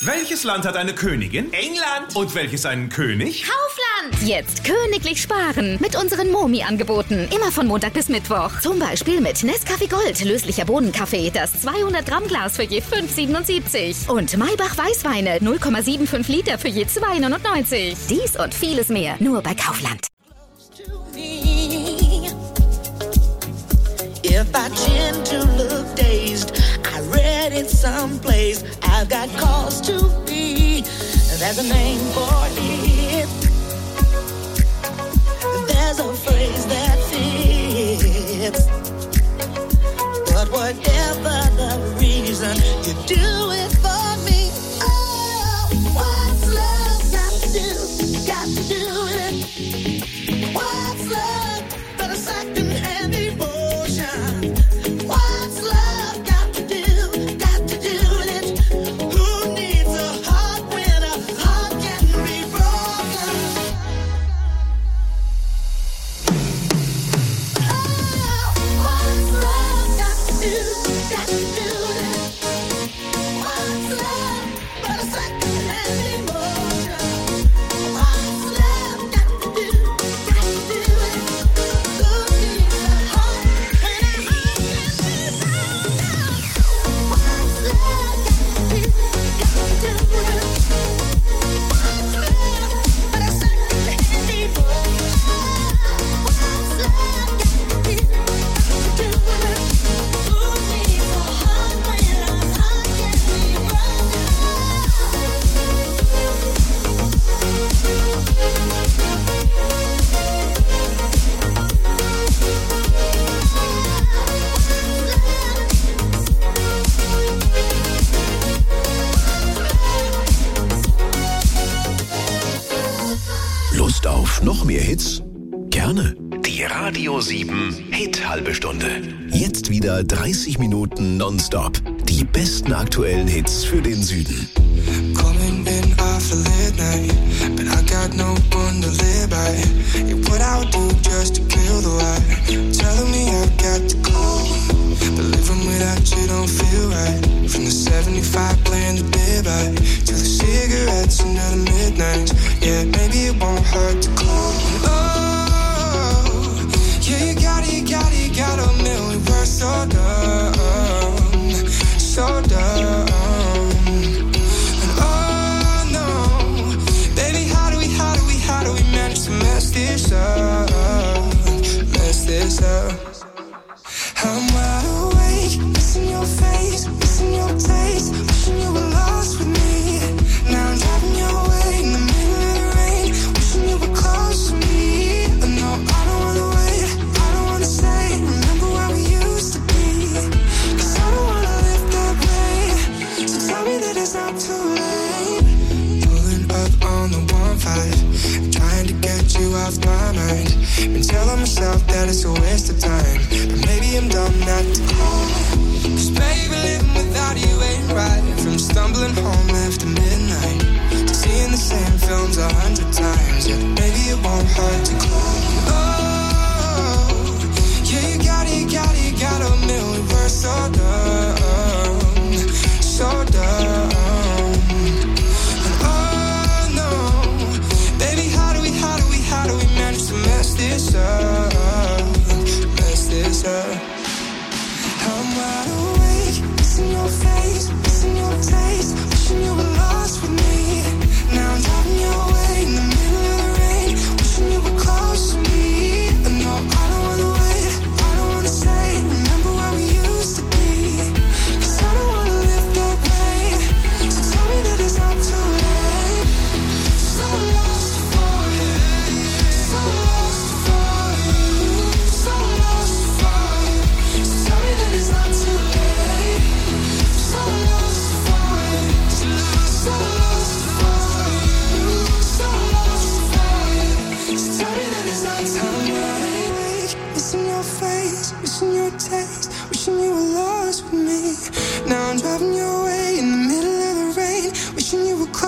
Welches Land hat eine Königin? England. Und welches einen König? Kaufland. Jetzt königlich sparen mit unseren Momi-Angeboten. Immer von Montag bis Mittwoch. Zum Beispiel mit Nescafé Gold, löslicher Bohnenkaffee, das 200 Gramm Glas für je 5,77. Und Maybach Weißweine, 0,75 Liter für je 2,99. Dies und vieles mehr, nur bei Kaufland. If I tend to look dazed, I read it someplace. I've got cause to be. There's a name for it. There's a phrase that fits. But whatever the reason, you do it for me. Oh, what's love got to do? Got to do it. What's love but a second-hand emotion? What's love got to do? Got to do it. Who needs a heart when a heart can be broken? Oh, what's love got to do? Got to do it. What's love but a second-hand emotion? What's love got to do? Got to do it. Who needs a heart when a heart can be broken? What's love got to do? Got to do it. What's love but a second-hand emotion? What's love got to do? Got to do it. Who needs a heart when a heart can be Lust auf noch mehr Hits? Gerne. Die Radio 7 Hit halbe Stunde. Jetzt wieder 30 Minuten nonstop. Die besten aktuellen Hits für den Süden. Coming in off a late night, but I got no one to live by. Yeah, what I would do just to kill the wire. Telling me I got to go, but living without you don't feel right. From the 75 playing the dead by to the cigarettes and the midnights. Yeah, maybe it won't hurt to call. Oh, yeah, you got a million words so dumb, so dumb. How do we manage to mess this up? I'm wide awake, missing your face, missing your taste, wishing you were lost with me. Now I'm driving your way in the middle of the rain, wishing you were close to me. No, I don't wanna wait, I don't wanna say, remember where we used to be. 'Cause I don't wanna live that way, so tell me that it's not too late. Pulling up on the 1-5, trying to get you off my mind. Been telling myself that it's a waste of time, but maybe I'm dumb not to call. 'Cause baby, living without you ain't right. From stumbling home after midnight to seeing the same films 100 times. Yeah, maybe it won't hurt to call. Oh, yeah, you got a million words so dumb, so dumb. How do we manage to mess this up? I'm wide awake, missing your face, missing your taste, wishing you were lost with me. Now I'm driving your way in the middle of the rain, wishing you were close to me. No, I don't wanna wait, I don't wanna say, remember where we used to be. 'Cause I don't wanna live that way, so tell me that it's not too late. So lost for you. So lost for you, so lost for you. So tell me that it's not too late. So lost for you, so lost for you, so lost for you. So tell me that it's not too late. Missing your face, missing your taste, wishing you were lost with me. Now I'm driving your way in the middle of the rain, wishing you were close.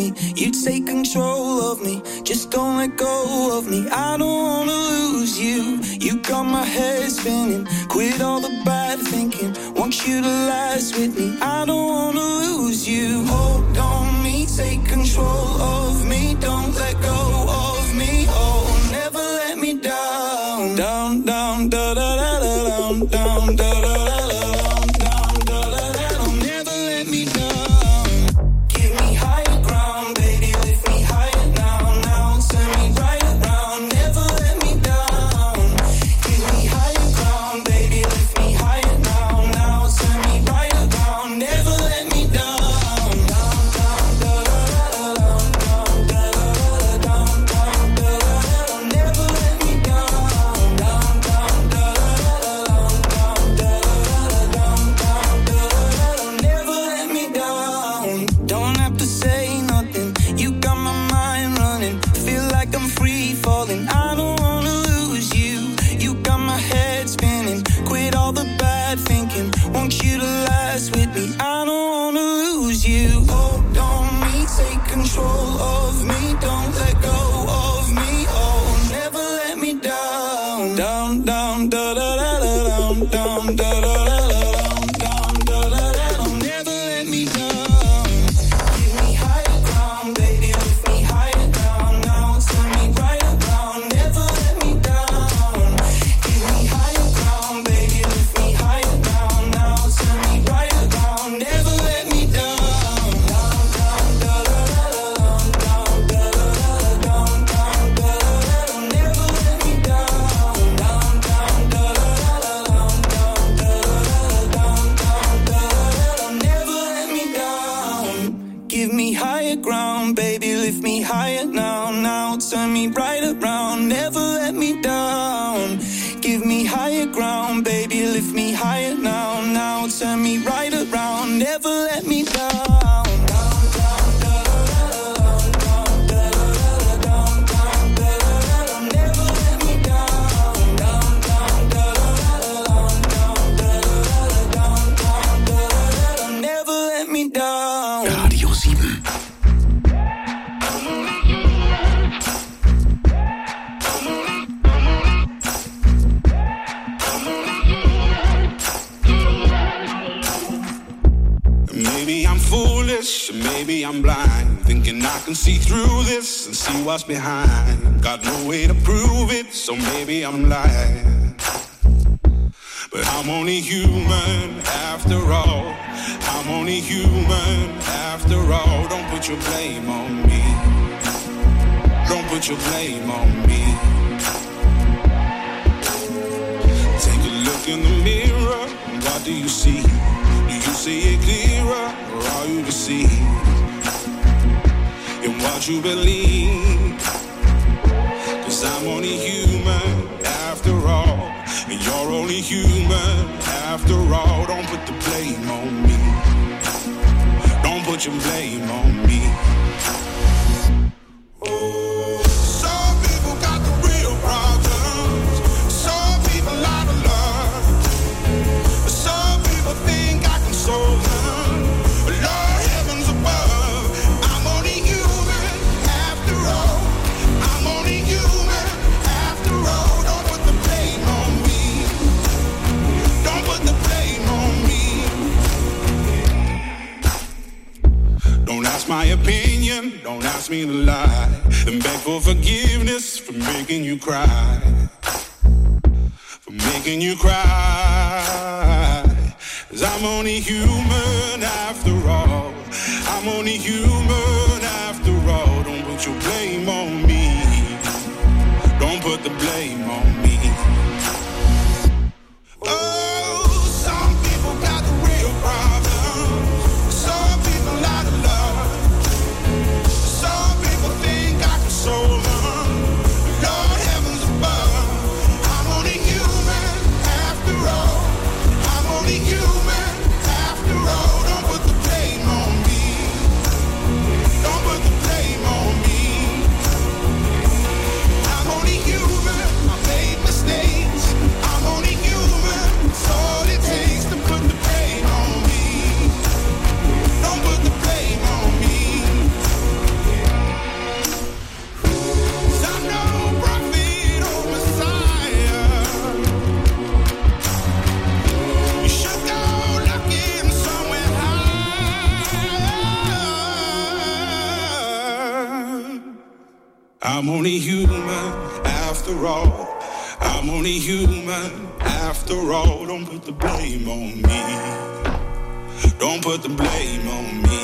me. You take control of me, just don't let go of me. I don't wanna lose you. You got my head spinning. Quit all the bad thinking. Want you to last with me. I don't wanna lose you. Hold on me, take control of me. Don't let go of me. Oh, never let me down. Down, down, da da da da, down, down, da da da da, down, da da da da. Never let me down. Give me higher ground, baby, lift me higher now, now. Turn me right around, never let me down. Give me higher ground, baby, lift me higher now, now. Turn me right around, never let me down. Down, down, da da da da, down, da da da da, down, down, da da da. Never let me down. Down, down, da da da da, down, da da da da, down, da da da. Never let me down. Don't have to say nothing. You got my mind running. Feel like I'm free falling. I don't wanna lose you. You got my head spinning. Quit all the bad thinking. Want you to last with me. I don't wanna lose you. Hold on me, take control of me. Don't let go of me. Oh, never let me down. Down, down, da da da da, down, down, da da da da, down, da da da da. Never let me down. Give me higher ground, baby, lift me higher down, now. Turn me right around, never let me down. Give me higher ground, baby, lift me higher down, now. Turn me right around, never let me down. Down, down, da da da da, down, da da da da, down, down, da da da. Never let me down. Down, down, da da da da, down, da da da da, down, da da da. Never let me down. Give me higher ground, baby, lift me higher now, now. Turn me right around, never let me down. Give me higher ground, baby, lift me higher now, now. Turn me right around, never let me down. Down, down, da da da da, down, da da da da, down, da da da. Never let me down. Down, down, da da da da, down, da da da da, down, da da da. Never let me down. Radio 7. Maybe I'm foolish, maybe I'm blind, thinking I can see through this and see what's behind. Got no way to prove it, so maybe I'm lying. But I'm only human after all. I'm only human after all. Don't put your blame on me. Don't put your blame on me. Take a look in the mirror, what do you see? Do you see it clearer, or are you deceived in what you believe? 'Cause I'm only human after all, and you're only human after all. Don't put the blame on me. Don't put your blame on me. Some people got the real problems. Some people out of love. Some people think I can solve them. Lord heavens above, I'm only human after all. I'm only human after all. Don't put the blame on me. Don't put the blame on me. Don't ask my opinion, don't ask me to lie, and beg for forgiveness for making you cry. For making you cry. 'Cause I'm only human after all. I'm only human after all. Don't put your blame on me. Don't put the blame on me. Oh, some people got the real problems. Some people out of love. Some people think I can solve them. Lord heavens above, I'm only human after all. I'm only human after all. Don't put the blame on me. Don't put the blame on me. I'm only human. I made mistakes. I'm only human. It's all it takes to put the blame on me. Don't put the blame on me. I'm only human after all. I'm only human after all. Don't put the blame on me. Don't put the blame on me.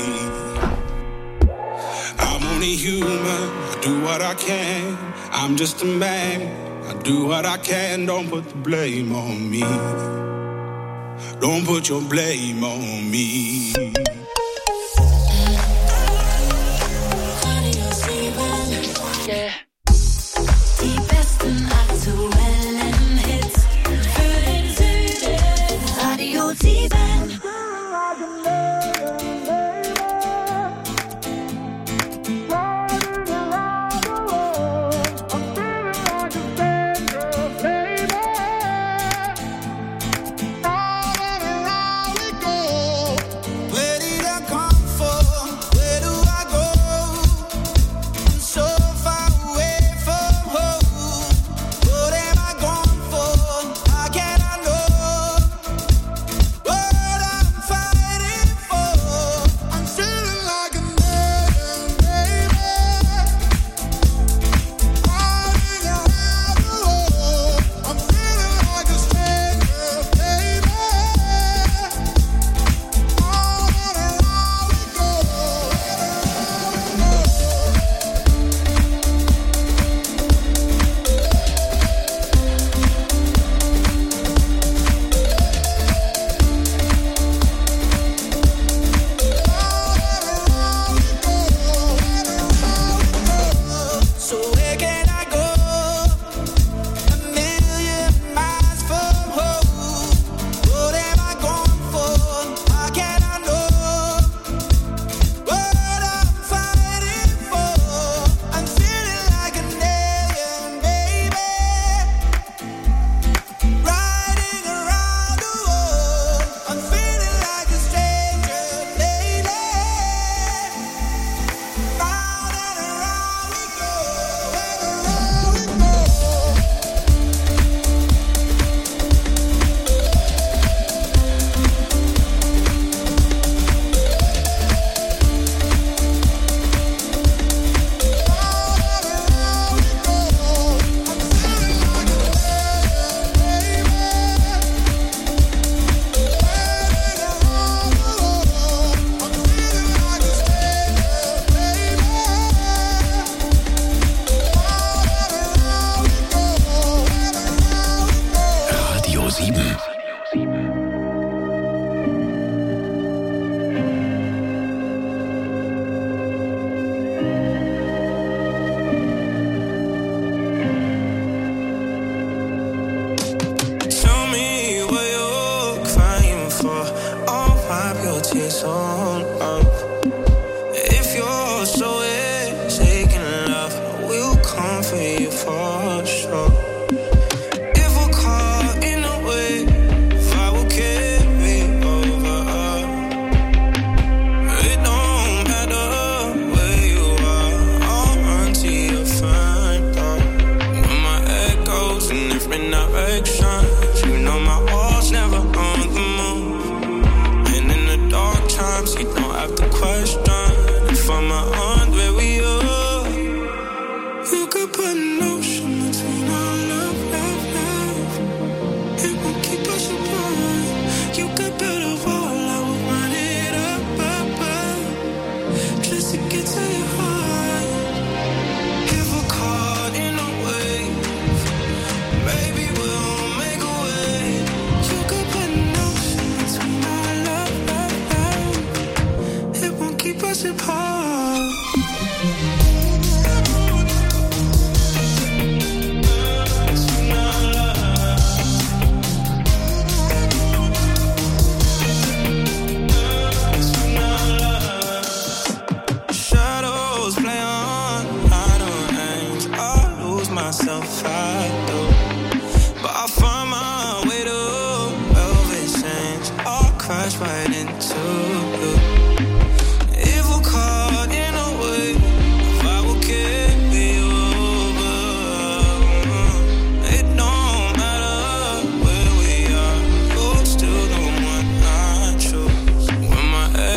I'm only human. I do what I can. I'm just a man. I do what I can. Don't put the blame on me. Don't put your blame on me. Yeah. Die besten aktuellen Hits für den Süden. Radio 7.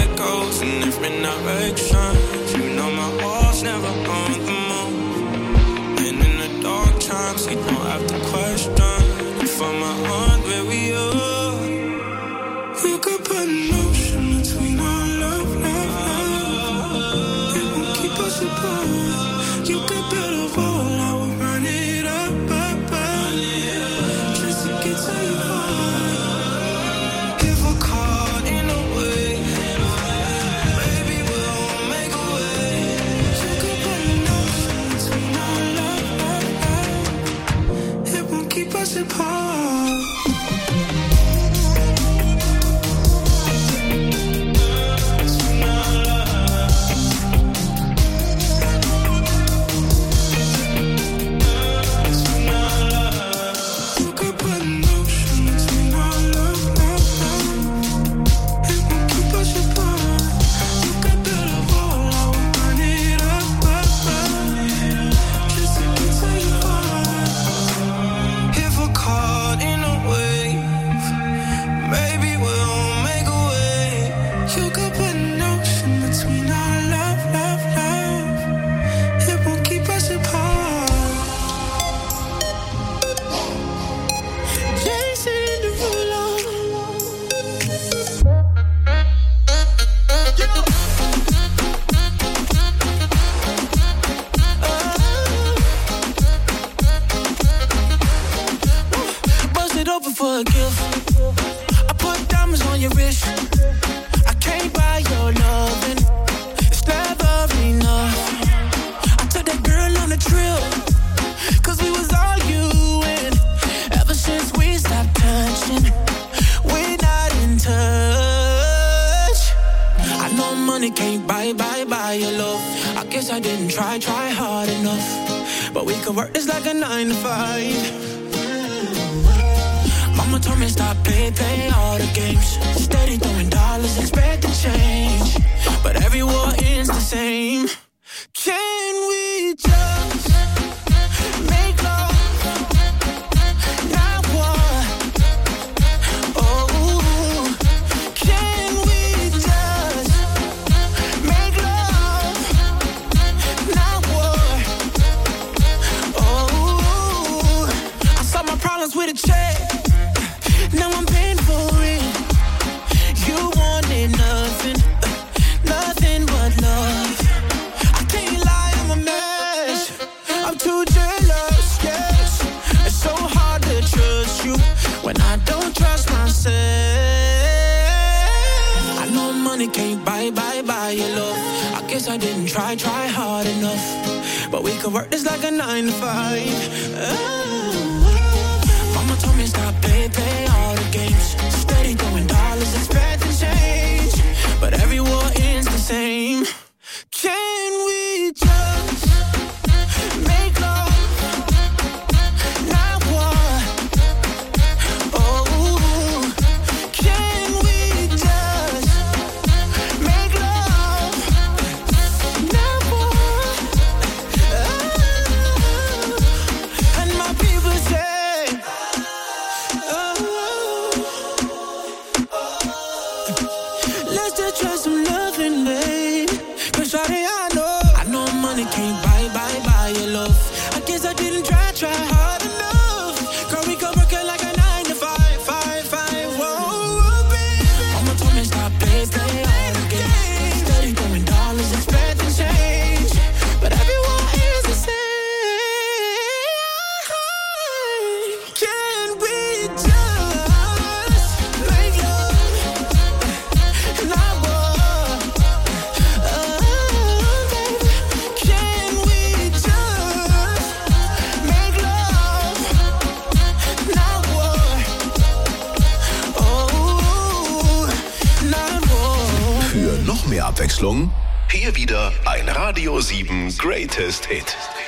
Directions, you know my walls never on the move. I put diamonds on your wrist. I can't buy your loving. It's never enough. I took that girl on a trip, 'cause we was arguing. Ever since we stopped touching, we're not in touch. I know money can't buy your love. I guess I didn't try hard enough. But we could work this like a 9 to 5. Mama told me stop play all the games. Steady throwing dollars, expecting change. But every war ends the same. Can we just make love? Not war. Oh, can we just make love? Not war. Oh, I solved my problems with a check. Now I'm paying for it. You wanted nothing but love. I can't lie, I'm a mess. I'm too jealous, yes. It's so hard to trust you when I don't trust myself. I know money can't buy your love. I guess I didn't try hard enough. But we could work this like a 9 to 5. Mama told me stop play all the games. Steady throwing dollars, expecting change. But every war ends the same. Can we just make love? Not war. Oh, can we just make love? Not war. Oh, and my people say, let's just try some loving, babe. 'Cause shawty, I know money can't buy your love. I guess I didn't try hard enough. Girl, we could work it like a 9 to 5. Whoa, baby. Mama told me stop play all the games. Steady throwing dollars, expecting change. But everyone is the same. Can we just make love? Not war. Oh, baby. Can we just make love? Not war. Oh, not war. Für noch mehr Abwechslung, hier wieder ein Radio 7 Greatest Hit.